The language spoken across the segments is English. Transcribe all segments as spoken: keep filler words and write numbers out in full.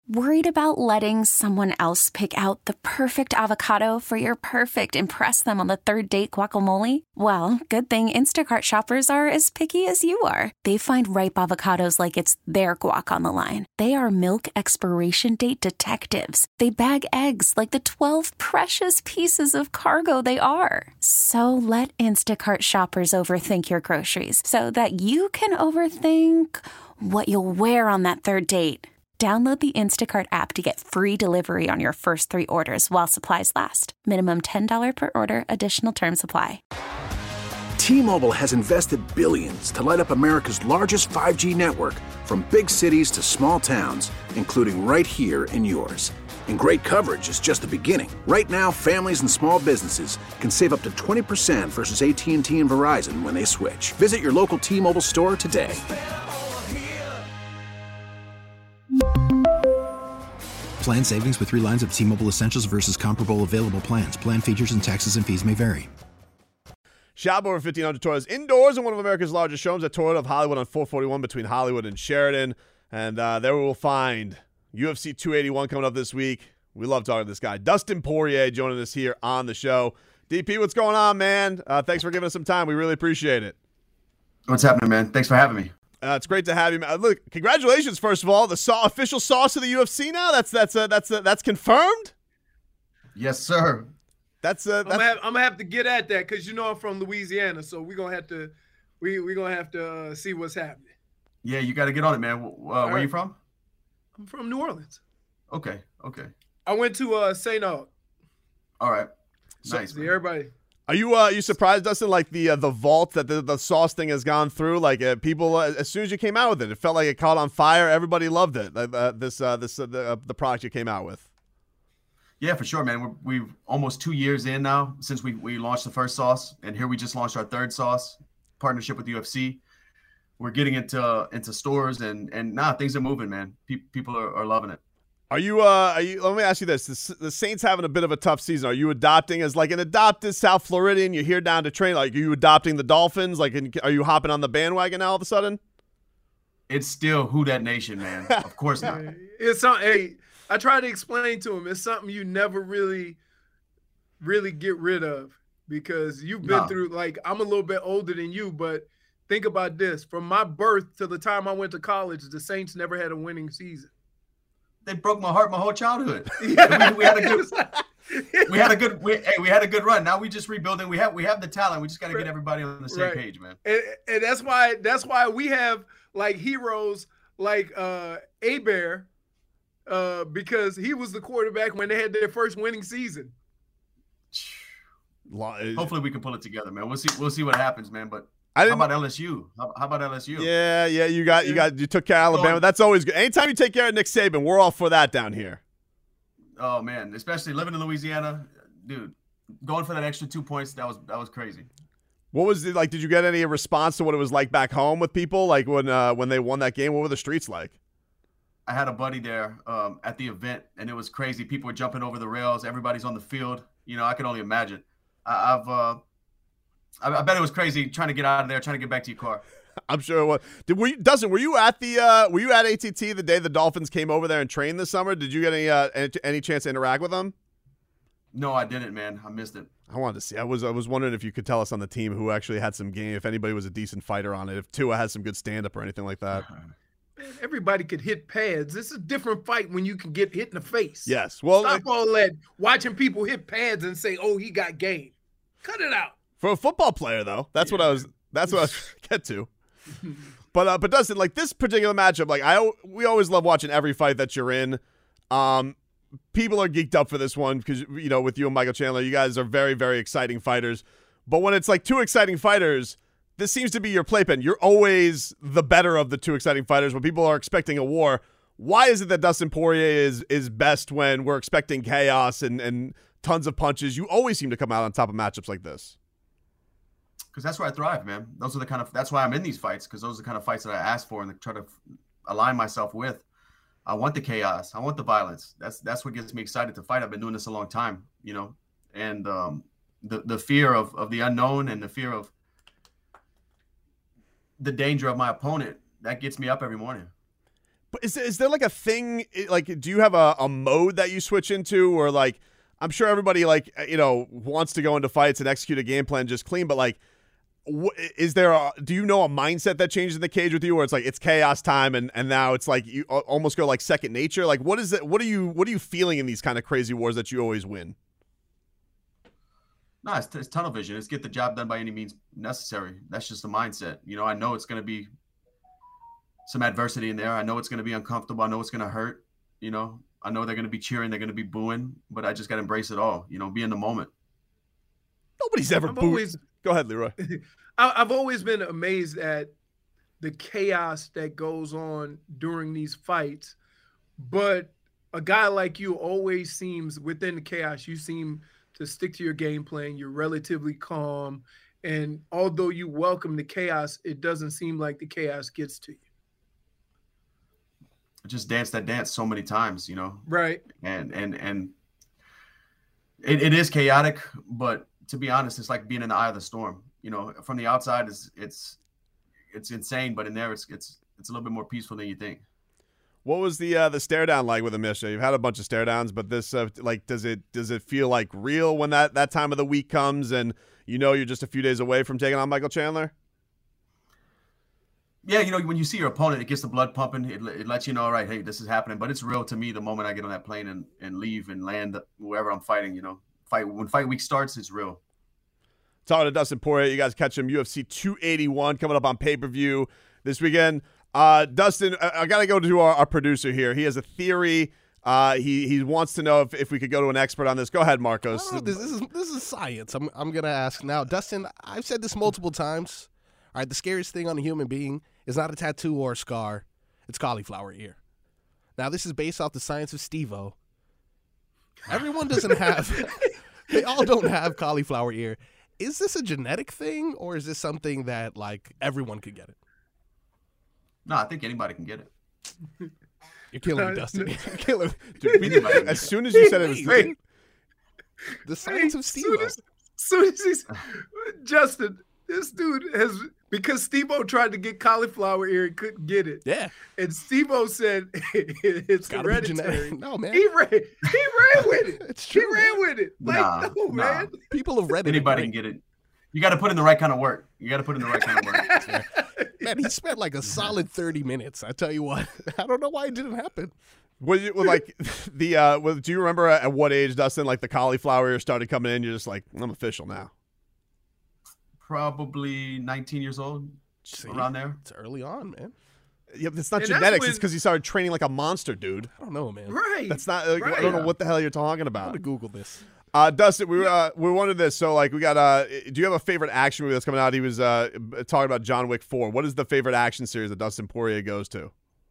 Worried about letting someone else pick out the perfect avocado for your perfect impress them on the third date guacamole? Well, good thing Instacart shoppers are as picky as you are. They find ripe avocados like it's their guac on the line. They are milk expiration date detectives. They bag eggs like the twelve precious pieces of cargo they are. So let Instacart shoppers overthink your groceries so that you can overthink what you'll wear on that third date. Download the Instacart app to get free delivery on your first three orders while supplies last. Minimum ten dollars per order. Additional terms apply. T-Mobile has invested billions to light up America's largest five G network, from big cities to small towns, including right here in yours. And great coverage is just the beginning. Right now, families and small businesses can save up to twenty percent versus A T and T and Verizon when they switch. Visit your local T-Mobile store today. Plan savings with three lines of T-Mobile Essentials versus comparable available plans. Plan features and taxes and fees may vary. Shop over fifteen hundred Toyotas indoors in one of America's largest showrooms at Toyota of Hollywood on four forty-one between Hollywood and Sheridan. And uh, there we will find U F C two eighty-one coming up this week. We love talking to this guy. Dustin Poirier joining us here on the show. D P, what's going on, man? Uh, thanks for giving us some time. We really appreciate it. What's happening, man? Thanks for having me. Uh, it's great to have you. Uh, look, congratulations, first of all, the sa- official sauce of the U F C now. That's that's uh, that's uh, that's confirmed. Yes, sir. That's, uh, that's... I'm, gonna have, I'm gonna have to get at that because you know I'm from Louisiana, so we're gonna have to we we're gonna have to uh, see what's happening. Yeah, you got to get on it, man. Uh, where right. are you from? I'm from New Orleans. Okay, okay. I went to uh, Saint Aug. All right, so, nice. See everybody. Are you uh, are you surprised, Dustin? Like the uh, the vault that the, the sauce thing has gone through. Like uh, people, uh, as soon as you came out with it, it felt like it caught on fire. Everybody loved it. Uh, this uh, this uh, the uh, the product you came out with. Yeah, for sure, man. We're we've almost two years in now since we we launched the first sauce, and here we just launched our third sauce partnership with U F C. We're getting into into stores, and and now nah, things are moving, man. Pe- people are, are loving it. Are you, uh, are you, let me ask you this. The, the Saints having a bit of a tough season. Are you adopting as like an adopted South Floridian? You're here down to train. Like, are you adopting the Dolphins? Like, are you hopping on the bandwagon now all of a sudden? It's still Who Dat Nation, man. Of course not. It's something, hey, I try to explain to him. It's something you never really, really get rid of because you've been no. through, like, I'm a little bit older than you, but think about this. From my birth to the time I went to college, the Saints never had a winning season. They broke my heart my whole childhood. Yeah. We, we had a good, we had a good, we, hey, we had a good run. Now we just rebuilding. We have, we have the talent. We just got to get everybody on the same right. page, man. And, and that's why, that's why we have like heroes like uh, Hebert, uh, because he was the quarterback when they had their first winning season. Hopefully we can pull it together, man. We'll see. We'll see what happens, man. But. How about L S U? How, how about L S U? Yeah, yeah, you got, you got, you took care of Alabama. That's always good. Anytime you take care of Nick Saban, we're all for that down here. Oh man, especially living in Louisiana, dude. Going for that extra two points, that was that was crazy. What was it like? Did you get any response to what it was like back home with people? Like when uh, when they won that game, what were the streets like? I had a buddy there um, at the event, and it was crazy. People were jumping over the rails. Everybody's on the field. You know, I can only imagine. I, I've. Uh, I bet it was crazy trying to get out of there, trying to get back to your car. I'm sure it was. Did were you, Dustin? Were you at the uh, Were you at A T T the day the Dolphins came over there and trained this summer? Did you get any uh, any, any chance to interact with them? No, I didn't, man. I missed it. I wanted to see. I was I was wondering if you could tell us on the team who actually had some game. If anybody was a decent fighter on it. If Tua has some good stand up or anything like that. Man, everybody could hit pads. This is a different fight when you can get hit in the face. Yes. Well, stop like, all that watching people hit pads and say, "Oh, he got game." Cut it out. For a football player, though, that's yeah. what I was. That's what I was trying to get to. But uh, but Dustin, like this particular matchup, like I we always love watching every fight that you're in. Um, people are geeked up for this one because you know with you and Michael Chandler, you guys are very very exciting fighters. But when it's like two exciting fighters, this seems to be your playpen. You're always the better of the two exciting fighters. When people are expecting a war, why is it that Dustin Poirier is is best when we're expecting chaos and and tons of punches? You always seem to come out on top of matchups like this. Because that's where I thrive, man. Those are the kind of that's why I'm in these fights, because those are the kind of fights that I ask for and try to align myself with. I want the chaos. I want the violence. That's that's what gets me excited to fight. I've been doing this a long time, you know, and um, the the fear of of the unknown and the fear of the danger of my opponent, that gets me up every morning. Is there, is there like a thing, like, do you have a, a mode that you switch into, or like, I'm sure everybody like, you know, wants to go into fights and execute a game plan just clean, but like, wh- is there a, do you know a mindset that changes in the cage with you, where it's like, it's chaos time and, and now it's like, you almost go like second nature? Like, what is it? What are you, what are you feeling in these kind of crazy wars that you always win? No, it's, it's tunnel vision. It's get the job done by any means necessary. That's just the mindset. You know, I know it's going to be some adversity in there. I know it's going to be uncomfortable. I know it's going to hurt. You know, I know they're going to be cheering. They're going to be booing, but I just got to embrace it all. You know, be in the moment. Nobody's ever I've booed. always, Go ahead, Leroy. I, I've always been amazed at the chaos that goes on during these fights. But a guy like you always seems, within the chaos, you seem to stick to your game plan. You're relatively calm. And although you welcome the chaos, it doesn't seem like the chaos gets to you. I just danced that dance so many times, you know. Right. And and and it, it is chaotic, but to be honest, it's like being in the eye of the storm. You know, from the outside, it's it's it's insane, but in there, it's it's it's a little bit more peaceful than you think. What was the uh, the stare down like with him yesterday? You've had a bunch of stare downs, but this uh, like does it does it feel like real when that, that time of the week comes and you know you're just a few days away from taking on Michael Chandler? Yeah, you know, when you see your opponent, it gets the blood pumping. It, it lets you know, all right, hey, this is happening. But it's real to me the moment I get on that plane and, and leave and land wherever I'm fighting. You know, fight when fight week starts, it's real. Talking to Dustin Poirier, you guys catch him U F C two eighty-one coming up on pay per view this weekend. Uh, Dustin, I, I got to go to our, our producer here. He has a theory. Uh, he he wants to know if, if we could go to an expert on this. Go ahead, Marcos. Know, this, this is this is science. I'm I'm gonna ask now, Dustin. I've said this multiple times. All right, the scariest thing on a human being is not a tattoo or a scar. It's cauliflower ear. Now, this is based off the science of Steve-O. Everyone doesn't have. They all don't have cauliflower ear. Is this a genetic thing, or is this something that like everyone could get it? No, I think anybody can get it. You're killing me, Dustin. You're killing me. Dude, we, as soon as you said it was Wait. The science of Steve-O. As soon as he's Justin, this dude has, because Steve-O tried to get cauliflower ear and couldn't get it. Yeah. And Steve-O said it's Gotta be hereditary. genetic. No, man. He ran, he ran with it. It's true, He ran with it. Like, Nah, no, nah. man. People have read it. Anybody can get it. You got to put in the right kind of work. You got to put in the right kind of work. Man, he spent like a solid thirty minutes. I tell you what. I don't know why it didn't happen. Was you, well, like the uh, well, do you remember at what age, Dustin, like the cauliflower ear started coming in? You're just like, I'm official now. Probably nineteen years old, See? around there. It's early on, man. Yeah, it's not And that's genetics. when- It's because he started training like a monster, dude. I don't know, man. Right. That's not. Like, I Right. don't know what the hell you're talking I'm about. gonna Google this. Uh, Dustin, we uh, we wanted this. So like we got. Uh, do you have a favorite action movie that's coming out? He was uh talking about John Wick four. What is the favorite action series that Dustin Poirier goes to?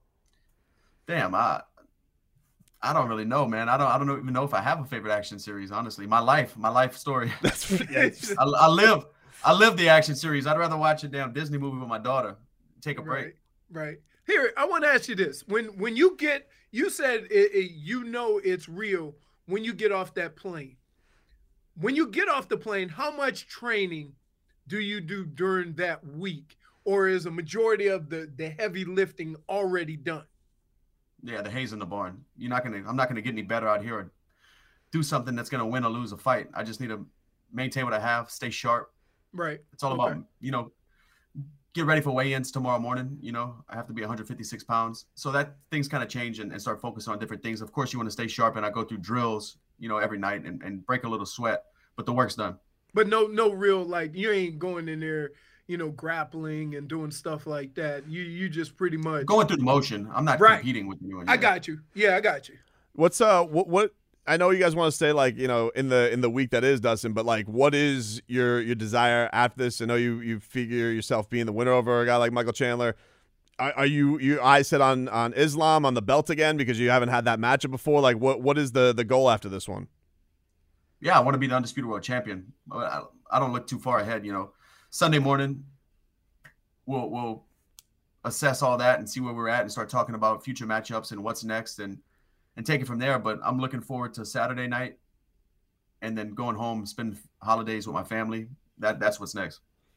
Damn, I I don't really know, man. I don't I don't even know if I have a favorite action series. Honestly, my life, my life story. That's yeah, I, I live I live the action series. I'd rather watch a damn Disney movie with my daughter. Take a break. Right. Right. Here, I want to ask you this: when when you get, you said it, it, you know it's real when you get off that plane. When you get off the plane, how much training do you do during that week, or is a majority of the the heavy lifting already done? Yeah, the hay's in the barn. You're not gonna. I'm not gonna get any better out here or do something that's gonna win or lose a fight. I just need to maintain what I have, stay sharp. Right. It's all Okay. about, you know, get ready for weigh-ins tomorrow morning. You know, I have to be one hundred fifty-six pounds. So that things kind of change and, and start focusing on different things. Of course, you want to stay sharp, and I go through drills, you know, every night and, and break a little sweat, but the work's done. But no, no real, like, you ain't going in there, you know, grappling and doing stuff like that. You you just pretty much Going through the motion. I'm not Right. competing with you. I got you. Yeah, I got you. What's uh what what I know you guys want to stay like, you know, in the in the week that is, Dustin, but like what is your your desire after this? I know you you figure yourself being the winner over a guy like Michael Chandler. Are, are you you eyes set on on Islam on the belt again because you haven't had that matchup before? Like what what is the the goal after this one? Yeah, I want to be the undisputed world champion. I, I don't look too far ahead, you know. Sunday morning, we'll we'll assess all that and see where we're at and start talking about future matchups and what's next and and take it from there. But I'm looking forward to Saturday night and then going home, spend holidays with my family. That that's what's next.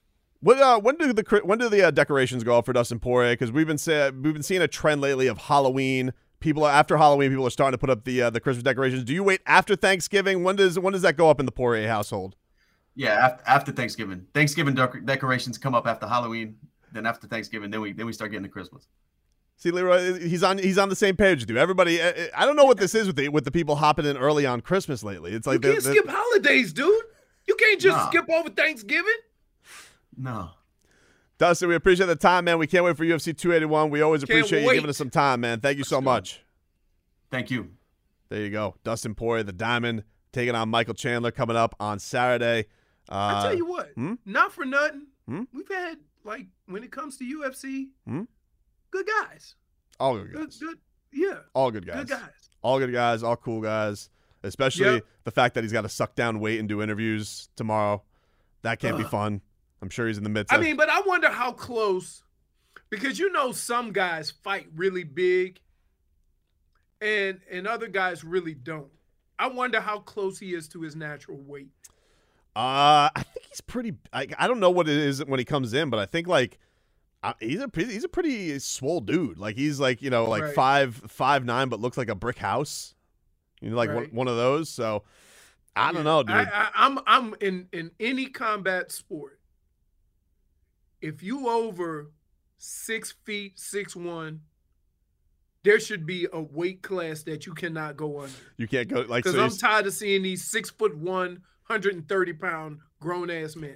What uh, when do the when do the uh, decorations go up for Dustin Poirier? Because we've been say, we've been seeing a trend lately of Halloween. People are, after Halloween, people are starting to put up the uh, the Christmas decorations. Do you wait after Thanksgiving? When does when does that go up in the Poirier household? Yeah, after, after Thanksgiving. Thanksgiving dec- decorations come up after Halloween. Then after Thanksgiving, then we then we start getting to Christmas. See, Leroy, he's on he's on the same page with you. Everybody, I don't know what this is with the with the people hopping in early on Christmas lately. It's like you can't skip holidays, dude. You can't just nah. skip over Thanksgiving. No. Dustin, we appreciate the time, man. We can't wait for U F C two eighty-one. We always can't appreciate wait. you giving us some time, man. Thank you so much. Thank you. There you go. Dustin Poirier, the Diamond, taking on Michael Chandler coming up on Saturday. Uh, I tell you what, hmm? not for nothing. Hmm? We've had, like, when it comes to U F C, hmm? good guys. All good guys. Good, good, yeah. All good guys. Good guys. All good guys. All cool guys. Especially yep. the fact that he's got to suck down weight and do interviews tomorrow. That can't Ugh. be fun. I'm sure he's in the midst I of mean, but I wonder how close, because you know some guys fight really big and and other guys really don't. I wonder how close he is to his natural weight. Uh, I think he's pretty I, I don't know what it is when he comes in, but I think like uh, he's a he's a pretty swole dude. Like he's like, you know, like right. five five nine, but looks like a brick house. You know, like right. one, one of those. So I don't yeah. know, dude. I, I, I'm I'm in in any combat sport. If you over six feet six one, there should be a weight class that you cannot go under. You can't go like because so I'm tired of seeing these six foot one, one hundred thirty pound grown ass men.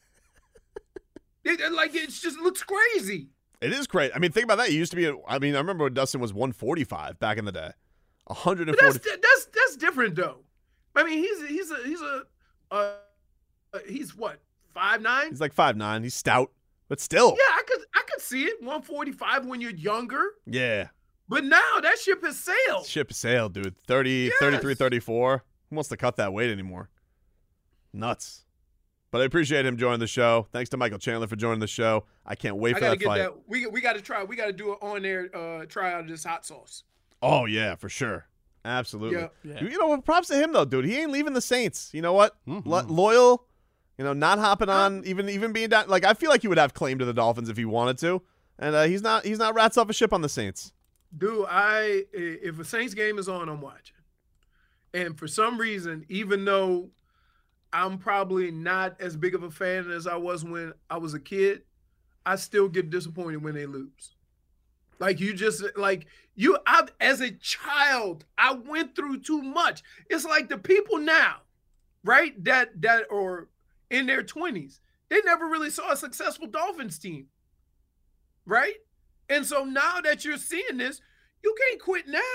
it, like it just looks crazy. It is crazy. I mean, think about that. He used to be. A, I mean, I remember when Dustin was one forty-five back in the day. one hundred forty. That's, that's that's different though. I mean, he's he's a he's a uh, he's what five nine. He's like five nine. He's stout. But still. Yeah, I could I could see it. one forty-five when you're younger. Yeah. But now that ship has sailed. Ship has sailed, dude. thirty, yes. thirty-three, thirty-four. Who wants to cut that weight anymore? Nuts. But I appreciate him joining the show. Thanks to Michael Chandler for joining the show. I can't wait I for that get fight. That. We we got to try. We got to do an on-air uh, try out of this hot sauce. Oh, yeah, for sure. Absolutely. Yeah. Yeah. You know, props to him, though, dude. He ain't leaving the Saints. You know what? Mm-hmm. Lo- loyal. You know, not hopping on, even even being down. Like, I feel like he would have claim to the Dolphins if he wanted to, and uh, he's not. He's not rats off a ship on the Saints. Dude, I if a Saints game is on, I'm watching. And for some reason, even though I'm probably not as big of a fan as I was when I was a kid, I still get disappointed when they lose. Like you just like you. I as a child, I went through too much. It's like the people now, right? That that or. in their twenties, they never really saw a successful Dolphins team, right? And so now that you're seeing this, you can't quit now.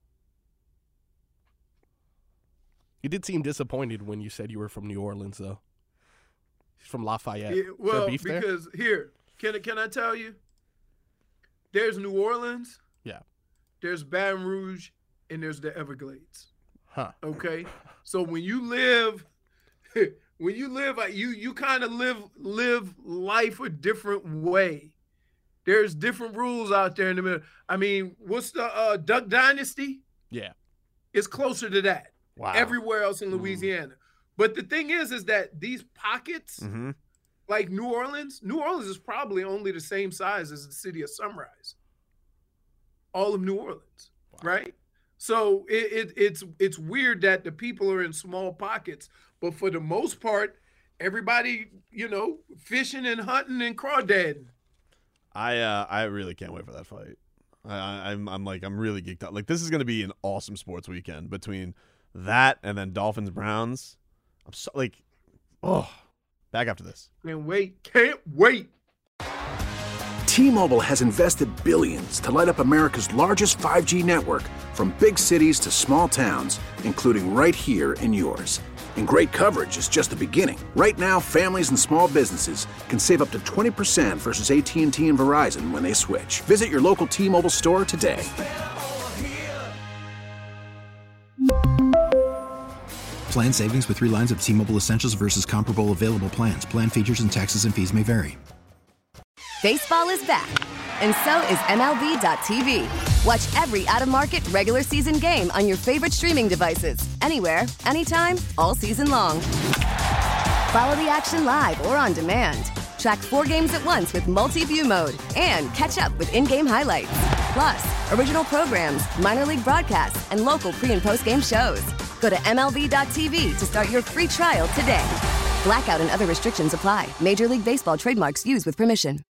You did seem disappointed when you said you were from New Orleans, though. He's from Lafayette. Yeah, well, beef there? because here, can, can I tell you? There's New Orleans. Yeah. There's Baton Rouge, and there's the Everglades. Huh. Okay? So when you live... When you live, you you kind of live live life a different way. There's different rules out there in the middle. I mean, what's the uh, Duck Dynasty? Yeah, it's closer to that. Wow. Everywhere else in Louisiana. Mm. But the thing is, is that these pockets, mm-hmm. like New Orleans, New Orleans is probably only the same size as the city of Sunrise. All of New Orleans, wow. right? So it, it it's it's weird that the people are in small pockets. But for the most part, everybody, you know, fishing and hunting and crawdadding. I uh, I really can't wait for that fight. I, I'm I'm like I'm really geeked out. Like this is gonna be an awesome sports weekend between that and then Dolphins Browns. I'm so like, oh, back after this. Can't wait, can't wait. T-Mobile has invested billions to light up America's largest five G network, from big cities to small towns, including right here in yours. And great coverage is just the beginning. Right now, families and small businesses can save up to twenty percent versus A T and T and Verizon when they switch. Visit your local T-Mobile store today. Plan savings with three lines of T-Mobile Essentials versus comparable available plans. Plan features and taxes and fees may vary. Baseball is back, and so is M L B dot T V. Watch every out-of-market regular season game on your favorite streaming devices, anywhere, anytime, all season long. Follow the action live or on demand. Track four games at once with multi-view mode and catch up with in-game highlights. Plus, original programs, minor league broadcasts, and local pre- and post-game shows. Go to M L B dot T V to start your free trial today. Blackout and other restrictions apply. Major League Baseball trademarks used with permission.